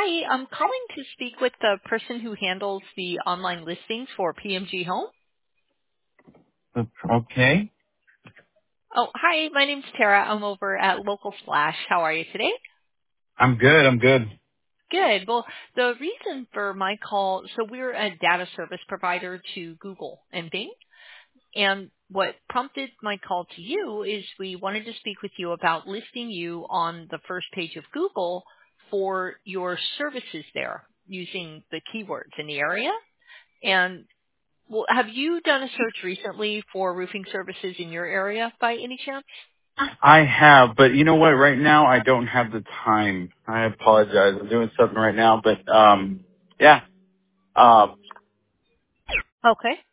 Hi, I'm calling to speak with the person who handles the online listings for PMG Home. Okay. Oh, hi, my name's Tara. I'm over at Local Splash. How are you today? I'm good. I'm good. Good. Well, the reason for my call, so we're a data service provider to Google and Bing. And what prompted my call to you is we wanted to speak with you about listing you on the first page of Google for your services there using the keywords in the area. And well, have you done a search recently for roofing services in your area by any chance? I have, but you know what? Right now, I don't have the time. I apologize. I'm doing something right now, but yeah. Um, Okay.